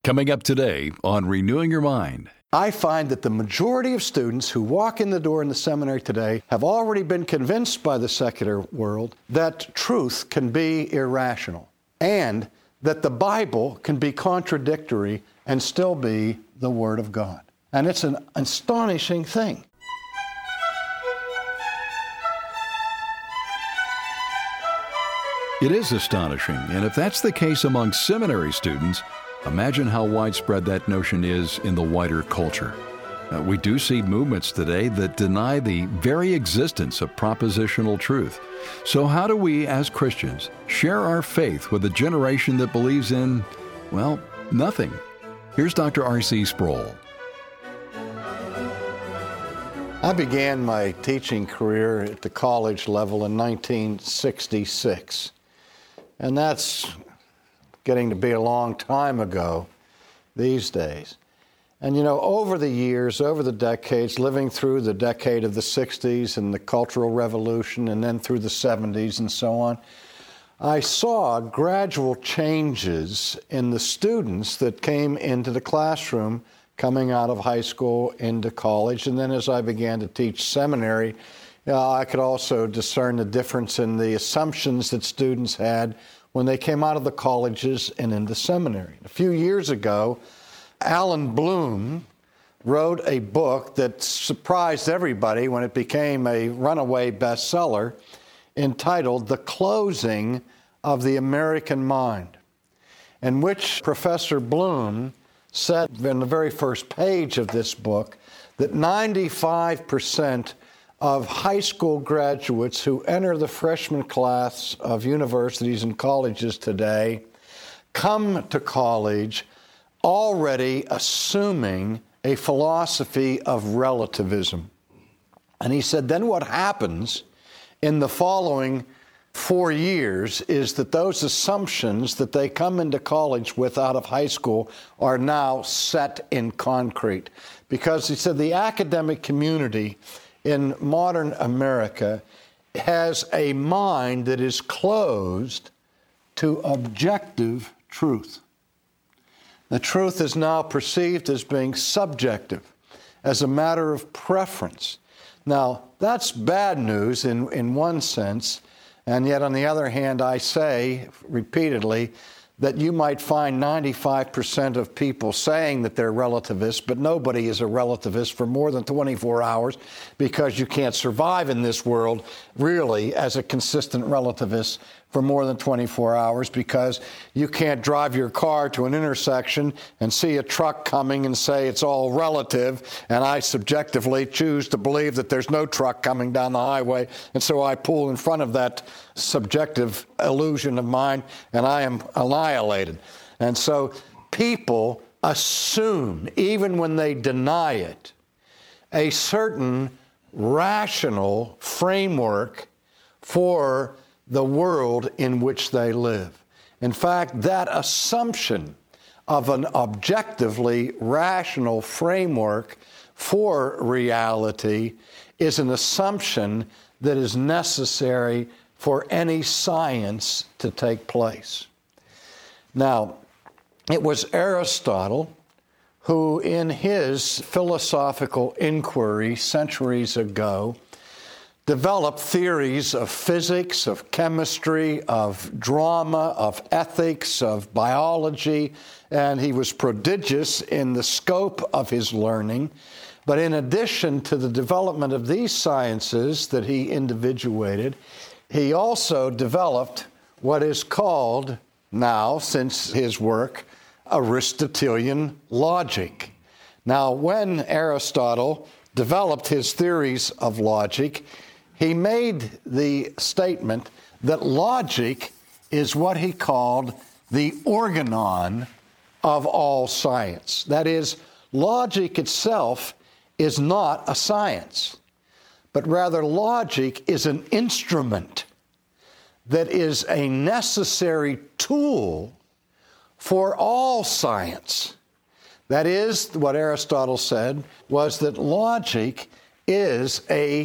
Coming up today on Renewing Your Mind. I find that the majority of students who walk in the door in the seminary today have already been convinced by the secular world that truth can be irrational and that the Bible can be contradictory and still be the Word of God. And it's an astonishing thing. It is astonishing, and if that's the case among seminary students, imagine how widespread that notion is in the wider culture. We do see movements today that deny the very existence of propositional truth. So how do we, as Christians, share our faith with a generation that believes in, well, nothing? Here's Dr. R.C. Sproul. I began my teaching career at the college level in 1966, and that's getting to be a long time ago these days. And you know, over the years, over the decades, living through the decade of the 60s and the Cultural Revolution and then through the 70s and so on, I saw gradual changes in the students that came into the classroom coming out of high school into college. And then as I began to teach seminary, I could also discern the difference in the assumptions that students had when they came out of the colleges and into seminary. A few years ago, Alan Bloom wrote a book that surprised everybody when it became a runaway bestseller entitled The Closing of the American Mind, in which Professor Bloom said in the very first page of this book that 95% of high school graduates who enter the freshman class of universities and colleges today come to college already assuming a philosophy of relativism. And he said, then what happens in the following 4 years is that those assumptions that they come into college with out of high school are now set in concrete. Because he said the academic community in modern America has a mind that is closed to objective truth. The truth is now perceived as being subjective, as a matter of preference. Now, that's bad news in one sense, and yet on the other hand, I say repeatedly that you might find 95% of people saying that they're relativists, but nobody is a relativist for more than 24 hours because you can't survive in this world really as a consistent relativist for more than 24 hours because you can't drive your car to an intersection and see a truck coming and say it's all relative, and I subjectively choose to believe that there's no truck coming down the highway, and so I pull in front of that subjective illusion of mine, and I am annihilated. And so people assume, even when they deny it, a certain rational framework for the world in which they live. In fact, that assumption of an objectively rational framework for reality is an assumption that is necessary for any science to take place. Now, it was Aristotle who, in his philosophical inquiry centuries ago, developed theories of physics, of chemistry, of drama, of ethics, of biology, and he was prodigious in the scope of his learning. But in addition to the development of these sciences that he individuated, he also developed what is called now, since his work, Aristotelian logic. Now, when Aristotle developed his theories of logic, he made the statement that logic is what he called the organon of all science. That is, logic itself is not a science, but rather logic is an instrument that is a necessary tool for all science. That is, what Aristotle said was that logic is a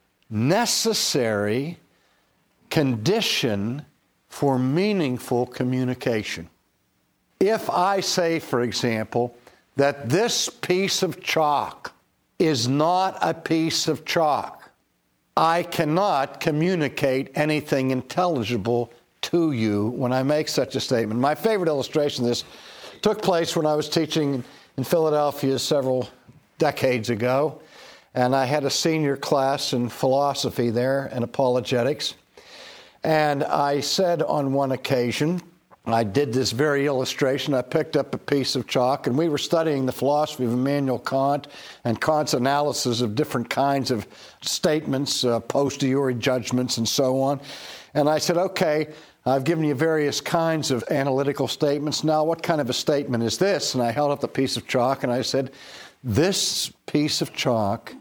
necessary condition for meaningful communication. if I say, for example, that this piece of chalk is not a piece of chalk, I cannot communicate anything intelligible to you when I make such a statement. My favorite illustration of this took place when I was teaching in Philadelphia several decades ago, and I had a senior class in philosophy there and apologetics. And I said on one occasion, I did this very illustration. I picked up a piece of chalk, and we were studying the philosophy of Immanuel Kant and Kant's analysis of different kinds of statements, posteriori judgments, and so on. And I said, okay, I've given you various kinds of analytical statements. Now, what kind of a statement is this? And I held up the piece of chalk, and I said, this piece of chalk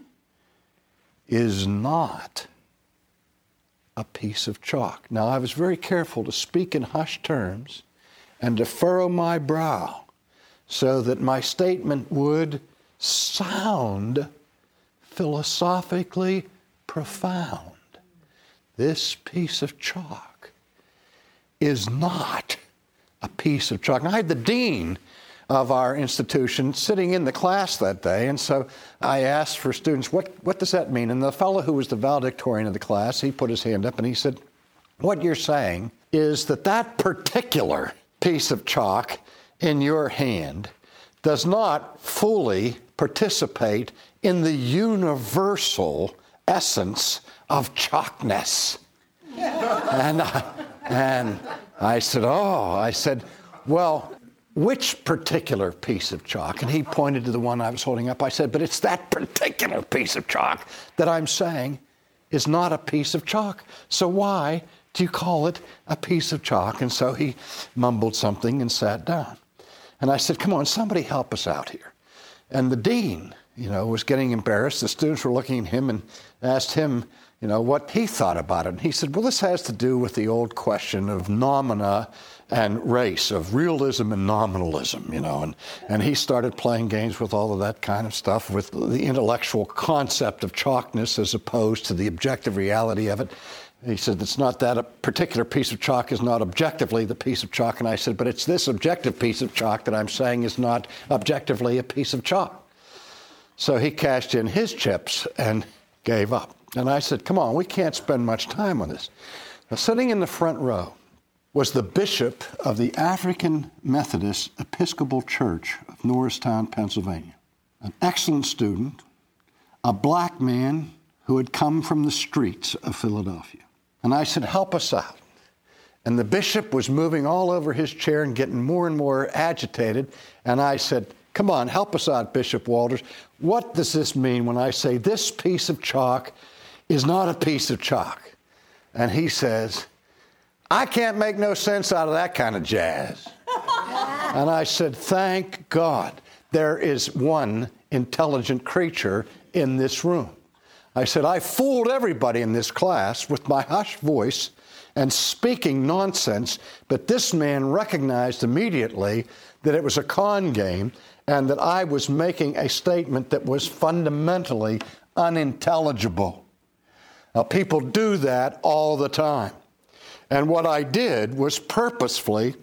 is not a piece of chalk. Now, I was very careful to speak in hushed terms and to furrow my brow so that my statement would sound philosophically profound. This piece of chalk is not a piece of chalk. Now, I had the dean of our institution sitting in the class that day, and so I asked for students, what does that mean? And the fellow who was the valedictorian of the class, he put his hand up and he said, what you're saying is that particular piece of chalk in your hand does not fully participate in the universal essence of chalkness. And I said, well, which particular piece of chalk? And he pointed to the one I was holding up. I said, but it's that particular piece of chalk that I'm saying is not a piece of chalk. So why do you call it a piece of chalk? And so he mumbled something and sat down. And I said, come on, somebody help us out here. And the dean, was getting embarrassed. The students were looking at him and asked him, what he thought about it. And he said, well, this has to do with the old question of noumena and race, of realism and nominalism, and he started playing games with all of that kind of stuff, with the intellectual concept of chalkness as opposed to the objective reality of it. He said, it's not that a particular piece of chalk is not objectively the piece of chalk. And I said, but it's this objective piece of chalk that I'm saying is not objectively a piece of chalk. So he cashed in his chips and gave up. And I said, come on, we can't spend much time on this. Now, sitting in the front row was the bishop of the African Methodist Episcopal Church of Norristown, Pennsylvania, an excellent student, a black man who had come from the streets of Philadelphia. And I said, help us out. And the bishop was moving all over his chair and getting more and more agitated. And I said, come on, help us out, Bishop Walters. What does this mean when I say this piece of chalk is not a piece of chalk? And he says, I can't make no sense out of that kind of jazz. And I said, thank God there is one intelligent creature in this room. I said, I fooled everybody in this class with my hushed voice and speaking nonsense, but this man recognized immediately that it was a con game and that I was making a statement that was fundamentally unintelligible. Now, people do that all the time. And what I did was purposefully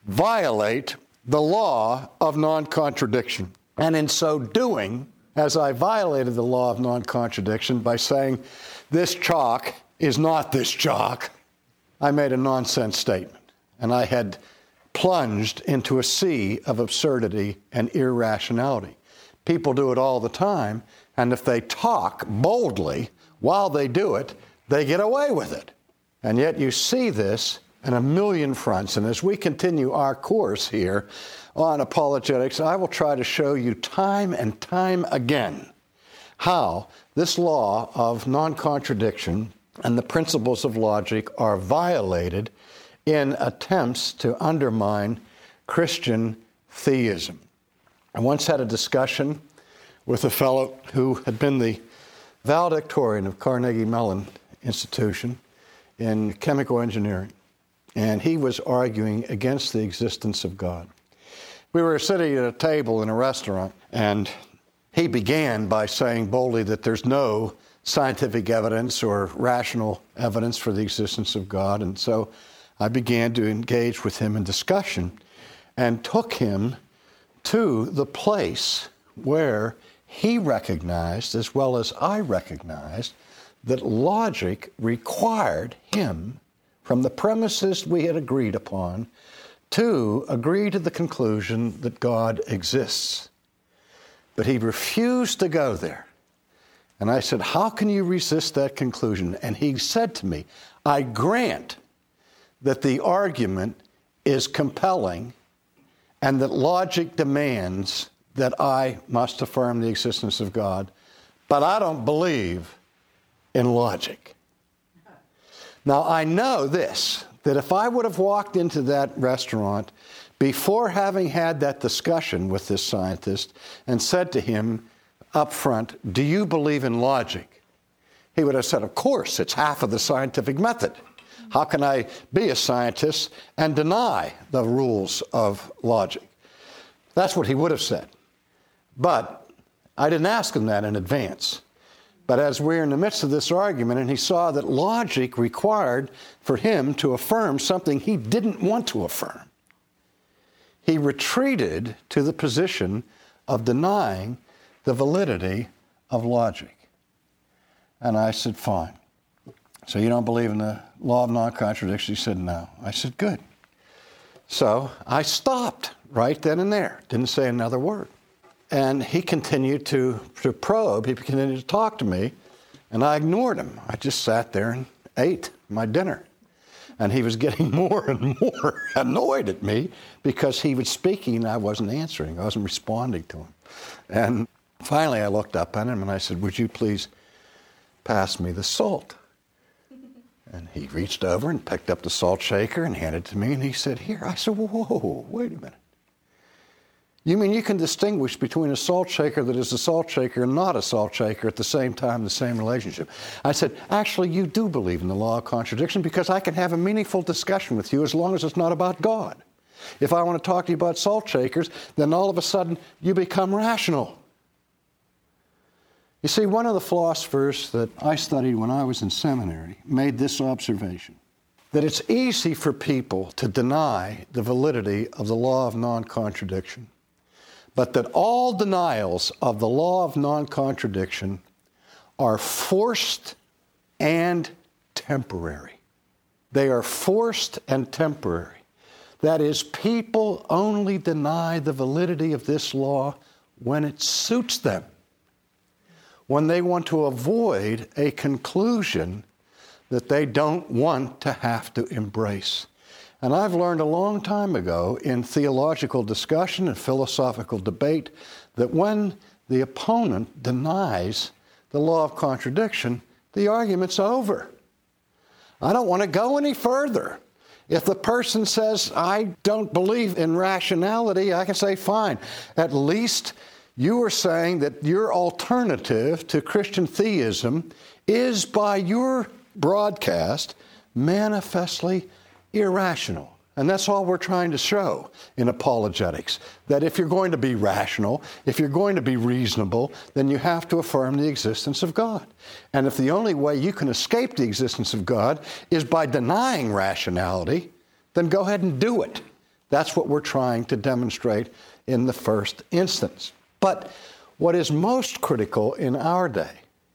violate the law of non-contradiction. And in so doing, as I violated the law of non-contradiction by saying, this chalk is not this chalk, I made a nonsense statement. And I had plunged into a sea of absurdity and irrationality. People do it all the time, and if they talk boldly while they do it, they get away with it. And yet you see this in a million fronts. And as we continue our course here on apologetics, I will try to show you time and time again how this law of non-contradiction and the principles of logic are violated in attempts to undermine Christian theism. I once had a discussion with a fellow who had been the valedictorian of Carnegie Mellon Institution in chemical engineering, and he was arguing against the existence of God. We were sitting at a table in a restaurant, and he began by saying boldly that there's no scientific evidence or rational evidence for the existence of God, and so I began to engage with him in discussion. and took him to the place where he recognized, as well as I recognized, that logic required him, from the premises we had agreed upon, to agree to the conclusion that God exists. But he refused to go there. And I said, how can you resist that conclusion? And he said to me, I grant that the argument is compelling and that logic demands that I must affirm the existence of God, but I don't believe in logic. Now, I know this, that if I would have walked into that restaurant before having had that discussion with this scientist and said to him up front, do you believe in logic? He would have said, of course, it's half of the scientific method. How can I be a scientist and deny the rules of logic? That's what he would have said. But I didn't ask him that in advance. But as we're in the midst of this argument, and he saw that logic required for him to affirm something he didn't want to affirm, he retreated to the position of denying the validity of logic. And I said, fine. So you don't believe in the law of non-contradiction? He said, no. I said, good. So I stopped right then and there. Didn't say another word. And he continued to probe. He continued to talk to me, and I ignored him. I just sat there and ate my dinner. And he was getting more and more annoyed at me because he was speaking and I wasn't answering. I wasn't responding to him. And finally I looked up at him and I said, would you please pass me the salt? And he reached over and picked up the salt shaker and handed it to me, and he said, here. I said, whoa, wait a minute. You mean you can distinguish between a salt shaker that is a salt shaker and not a salt shaker at the same time, the same relationship? I said, actually, you do believe in the law of contradiction because I can have a meaningful discussion with you as long as it's not about God. If I want to talk to you about salt shakers, then all of a sudden you become rational. You see, one of the philosophers that I studied when I was in seminary made this observation, that it's easy for people to deny the validity of the law of non-contradiction, but that all denials of the law of non-contradiction are forced and temporary. They are forced and temporary. That is, people only deny the validity of this law when it suits them, when they want to avoid a conclusion that they don't want to have to embrace. And I've learned a long time ago in theological discussion and philosophical debate that when the opponent denies the law of contradiction, the argument's over. I don't want to go any further. If the person says, I don't believe in rationality, I can say, fine. At least you are saying that your alternative to Christian theism is, by your broadcast, manifestly irrational. And that's all we're trying to show in apologetics, that if you're going to be rational, if you're going to be reasonable, then you have to affirm the existence of God. And if the only way you can escape the existence of God is by denying rationality, then go ahead and do it. That's what we're trying to demonstrate in the first instance. But what is most critical in our day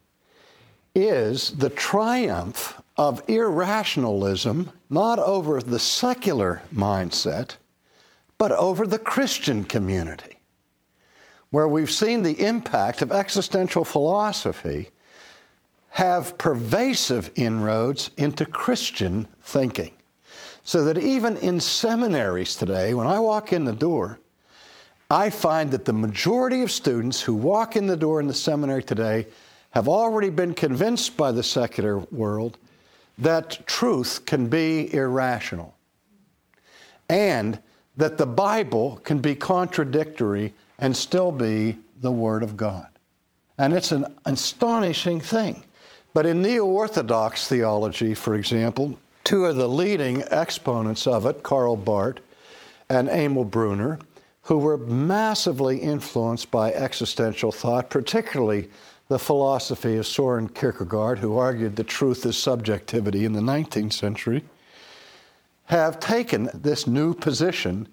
is the triumph of irrationalism, not over the secular mindset, but over the Christian community, where we've seen the impact of existential philosophy have pervasive inroads into Christian thinking. So that even in seminaries today, when I walk in the door, I find that the majority of students who walk in the door in the seminary today have already been convinced by the secular world that truth can be irrational and that the Bible can be contradictory and still be the Word of God. And it's an astonishing thing. But in neo-Orthodox theology, for example, two of the leading exponents of it, Karl Barth and Emil Brunner, who were massively influenced by existential thought, particularly the philosophy of Soren Kierkegaard, who argued that truth is subjectivity in the 19th century, have taken this new position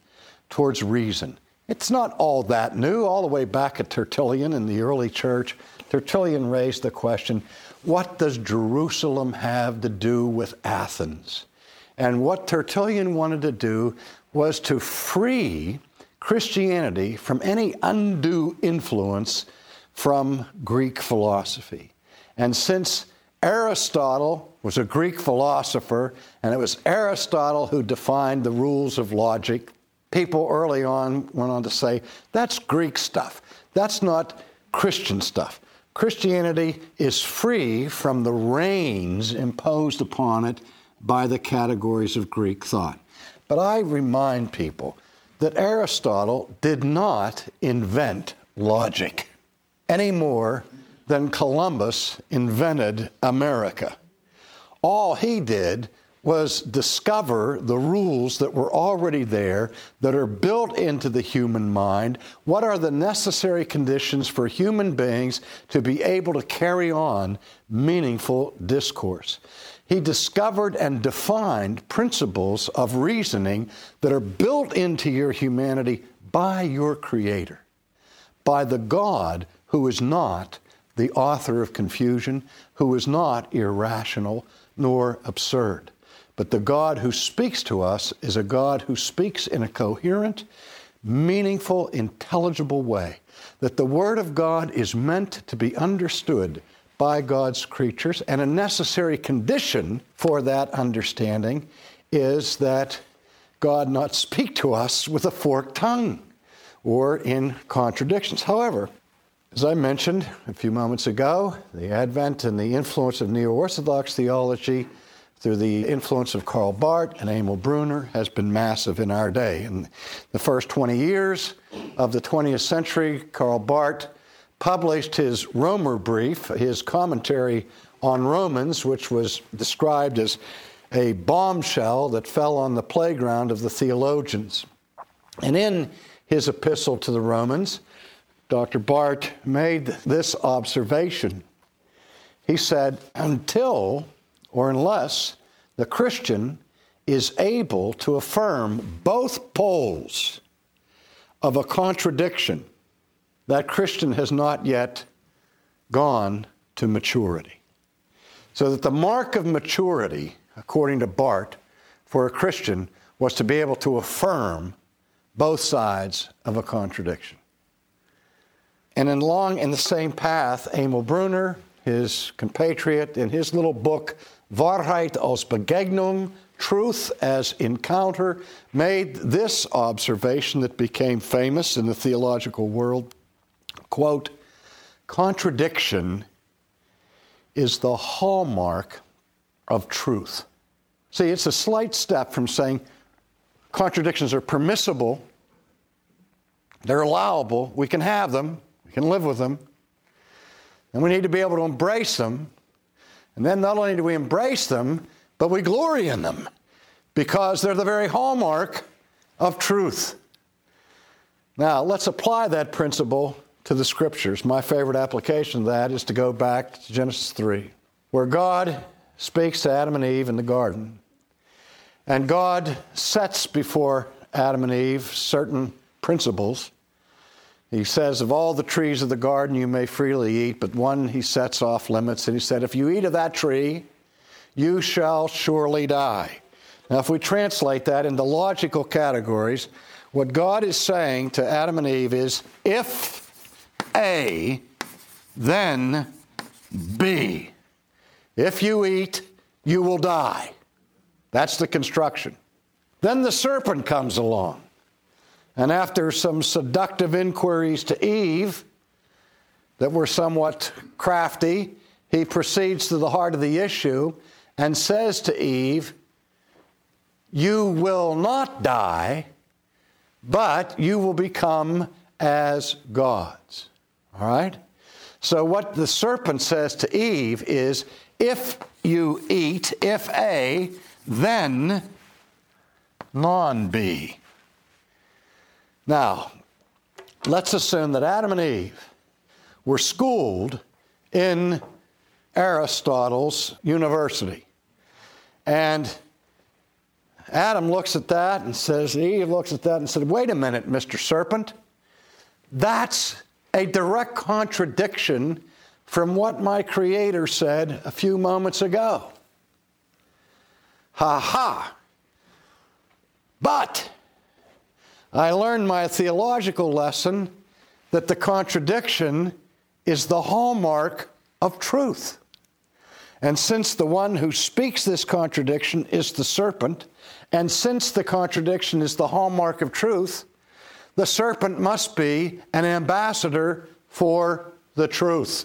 towards reason. It's not all that new. All the way back at Tertullian in the early church, Tertullian raised the question, what does Jerusalem have to do with Athens? And what Tertullian wanted to do was to free Christianity from any undue influence from Greek philosophy. And since Aristotle was a Greek philosopher, and it was Aristotle who defined the rules of logic, people early on went on to say, that's Greek stuff. That's not Christian stuff. Christianity is free from the reins imposed upon it by the categories of Greek thought. But I remind people that Aristotle did not invent logic any more than Columbus invented America. All he did was discover the rules that were already there, that are built into the human mind. What are the necessary conditions for human beings to be able to carry on meaningful discourse? He discovered and defined principles of reasoning that are built into your humanity by your Creator, by the God who is not the author of confusion, who is not irrational nor absurd. But the God who speaks to us is a God who speaks in a coherent, meaningful, intelligible way. That the Word of God is meant to be understood by God's creatures, and a necessary condition for that understanding is that God not speak to us with a forked tongue or in contradictions. However, as I mentioned a few moments ago, the advent and the influence of Neo-Orthodox theology through the influence of Karl Barth and Emil Brunner has been massive in our day. In the first 20 years of the 20th century, Karl Barth published his Römerbrief, his commentary on Romans, which was described as a bombshell that fell on the playground of the theologians. And in his epistle to the Romans, Dr. Barth made this observation. He said, until or unless the Christian is able to affirm both poles of a contradiction, that Christian has not yet gone to maturity. So that the mark of maturity, according to Barth, for a Christian was to be able to affirm both sides of a contradiction. And along in the same path, Emil Brunner, his compatriot, in his little book, Wahrheit aus Begegnung, Truth as Encounter, made this observation that became famous in the theological world. Quote, contradiction is the hallmark of truth. See, it's a slight step from saying contradictions are permissible, they're allowable, we can have them, we can live with them, and we need to be able to embrace them. And then not only do we embrace them, but we glory in them because they're the very hallmark of truth. Now, let's apply that principle to the Scriptures. My favorite application of that is to go back to Genesis 3, where God speaks to Adam and Eve in the garden. And God sets before Adam and Eve certain principles. He says, of all the trees of the garden you may freely eat, but one he sets off limits. And he said, if you eat of that tree, you shall surely die. Now, if we translate that into logical categories, what God is saying to Adam and Eve is, if A, then B. If you eat, you will die. That's the construction. Then the serpent comes along. And after some seductive inquiries to Eve that were somewhat crafty, he proceeds to the heart of the issue and says to Eve, you will not die, but you will become as gods. All right? So what the serpent says to Eve is, if you eat, if A, then non-B. Now, let's assume that Adam and Eve were schooled in Aristotle's university. And Adam looks at that and says, Eve looks at that and said, wait a minute, Mr. Serpent. That's a direct contradiction from what my Creator said a few moments ago. Ha ha. But I learned my theological lesson that the contradiction is the hallmark of truth. And since the one who speaks this contradiction is the serpent, and since the contradiction is the hallmark of truth, the serpent must be an ambassador for the truth,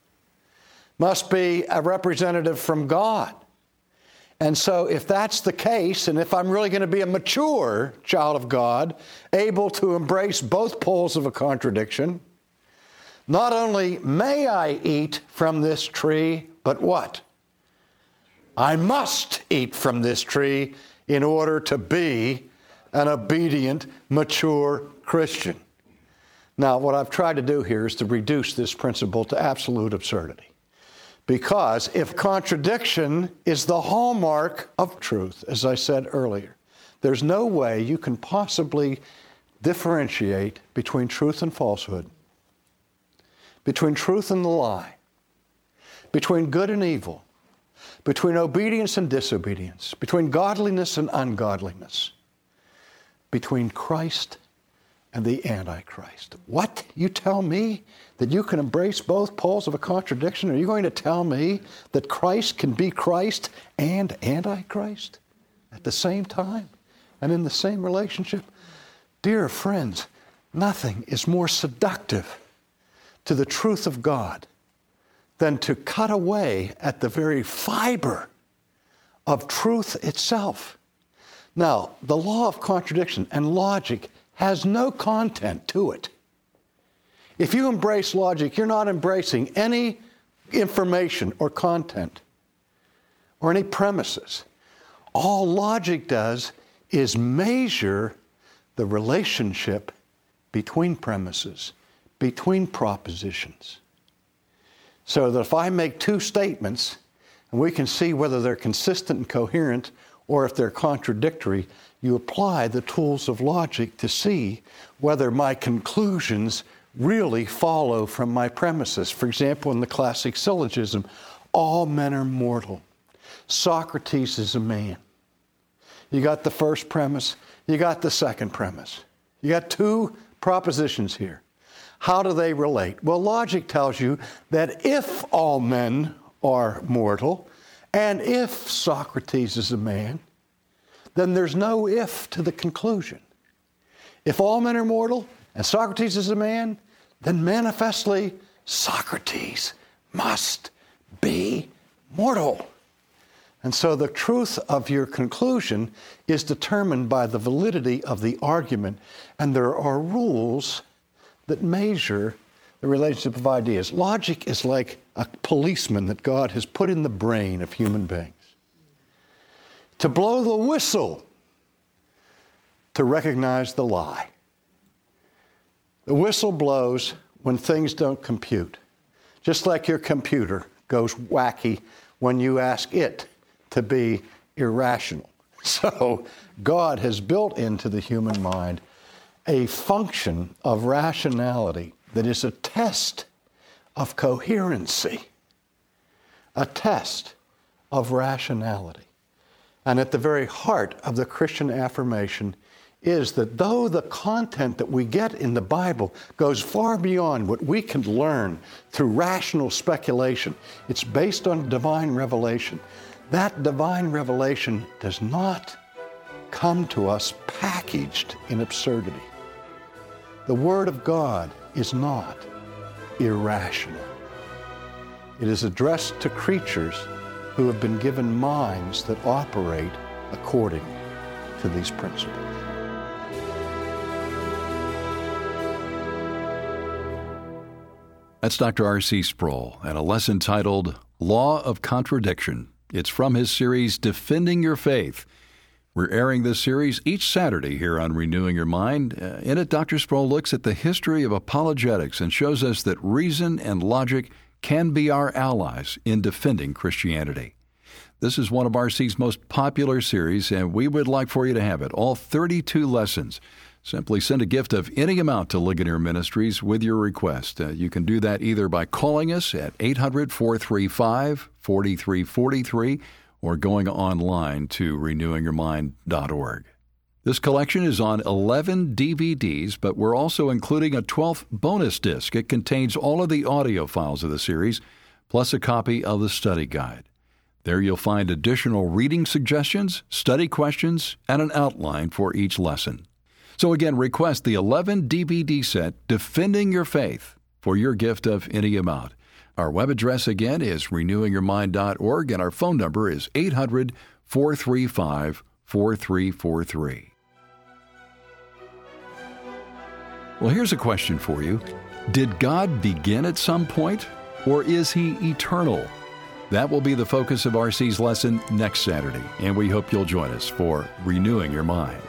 must be a representative from God. And so if that's the case, and if I'm really going to be a mature child of God, able to embrace both poles of a contradiction, not only may I eat from this tree, but what? I must eat from this tree in order to be an obedient, mature Christian. Now, what I've tried to do here is to reduce this principle to absolute absurdity. Because if contradiction is the hallmark of truth, as I said earlier, there's no way you can possibly differentiate between truth and falsehood, between truth and the lie, between good and evil, between obedience and disobedience, between godliness and ungodliness, between Christ and the Antichrist. What? You tell me that you can embrace both poles of a contradiction? Are you going to tell me that Christ can be Christ and Antichrist at the same time and in the same relationship? Dear friends, nothing is more seductive to the truth of God than to cut away at the very fiber of truth itself. Now, the law of contradiction and logic has no content to it. If you embrace logic, you're not embracing any information or content or any premises. All logic does is measure the relationship between premises, between propositions. So that if I make two statements, and we can see whether they're consistent and coherent or if they're contradictory, you apply the tools of logic to see whether my conclusions really follow from my premises. For example, in the classic syllogism, all men are mortal. Socrates is a man. You got the first premise, you got the second premise. You got two propositions here. How do they relate? Well, logic tells you that if all men are mortal, and if Socrates is a man, then there's no if to the conclusion. If all men are mortal and Socrates is a man, then manifestly Socrates must be mortal. And so the truth of your conclusion is determined by the validity of the argument, and there are rules that measure the relationship of ideas. Logic is like a policeman that God has put in the brain of human beings to blow the whistle to recognize the lie. The whistle blows when things don't compute, just like your computer goes wacky when you ask it to be irrational. So God has built into the human mind a function of rationality that is a test of coherency, a test of rationality. And at the very heart of the Christian affirmation is that though the content that we get in the Bible goes far beyond what we can learn through rational speculation, it's based on divine revelation. That divine revelation does not come to us packaged in absurdity. The Word of God is not irrational. It is addressed to creatures who have been given minds that operate according to these principles. That's Dr. R.C. Sproul and a lesson titled Law of Contradiction. It's from his series, Defending Your Faith. We're airing this series each Saturday here on Renewing Your Mind. In it, Dr. Sproul looks at the history of apologetics and shows us that reason and logic can be our allies in defending Christianity. This is one of RC's most popular series, and we would like for you to have it, all 32 lessons. Simply send a gift of any amount to Ligonier Ministries with your request. You can do that either by calling us at 800-435-4343 or going online to renewingyourmind.org. This collection is on 11 DVDs, but we're also including a 12th bonus disc. It contains all of the audio files of the series, plus a copy of the study guide. There you'll find additional reading suggestions, study questions, and an outline for each lesson. So again, request the 11 DVD set, Defending Your Faith, for your gift of any amount. Our web address again is renewingyourmind.org, and our phone number is 800-435-4343. Well, here's a question for you. Did God begin at some point, or is He eternal? That will be the focus of RC's lesson next Saturday, and we hope you'll join us for Renewing Your Mind.